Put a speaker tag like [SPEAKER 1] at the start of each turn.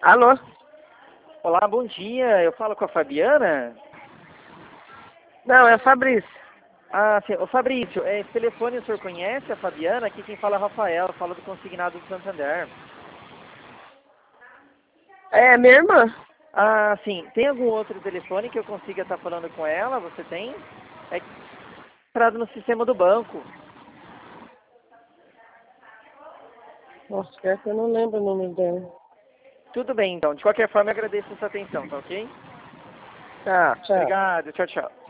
[SPEAKER 1] Alô?
[SPEAKER 2] Olá, bom dia. Eu falo com a Fabiana?
[SPEAKER 1] Não, é o Fabrício.
[SPEAKER 2] Ah, sim. Ô, Fabrício, esse telefone o senhor conhece a Fabiana? Aqui quem fala é o Rafael, fala do Consignado do Santander.
[SPEAKER 1] É minha irmã.
[SPEAKER 2] Ah, sim. Tem algum outro telefone que eu consiga estar falando com ela? Você tem? É entrado no sistema do banco.
[SPEAKER 1] Nossa, pior que eu não lembro o nome dela.
[SPEAKER 2] Tudo bem, então. De qualquer forma, eu agradeço a sua atenção, tá ok?
[SPEAKER 1] Tá, tchau.
[SPEAKER 2] Obrigado. Tchau, tchau.